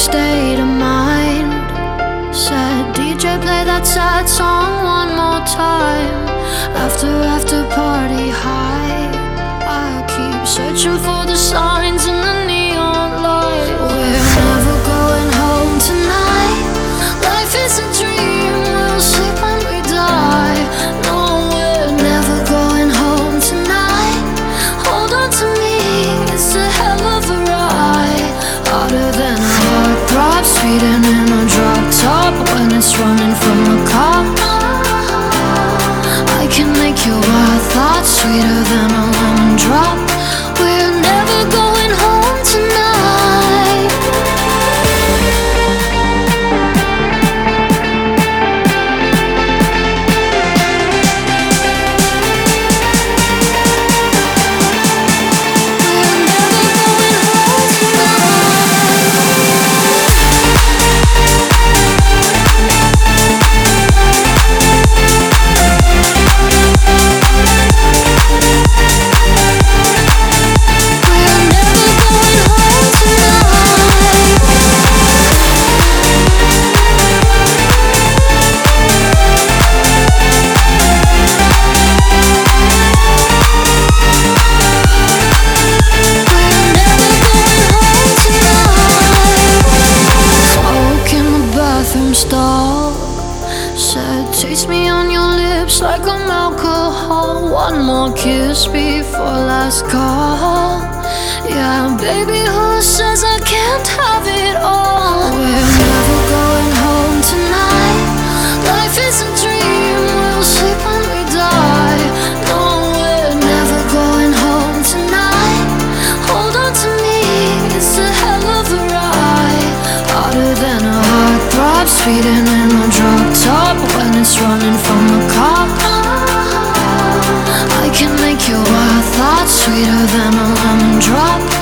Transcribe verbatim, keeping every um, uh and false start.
state of mind. Said D J, play that sad song one more time. After after party high, I keep searching for the signs in the neon light. We're never going home tonight. Life is a dream, we'll sleep when we die. No, we're never going home tonight. Hold on to me, it's a hell of a ride. Harder than a heart throb, speeding in a drop top when it's running from a cop. I can make your wild thoughts sweeter than a lemon drop. We're never going home tonight. We're never going home stall. Said, taste me on your lips like I'm alcohol. One more kiss before last call. Yeah, baby, who says I can't have it all? We're never going home tonight. Life is a dream, we'll sleep when we die. No, we're never going home tonight. Hold on to me, it's a hell of a ride. Harder than a heart throb, speeding in a drop top when it's running from a cop. I can make your wild thoughts sweeter than a lemon drop.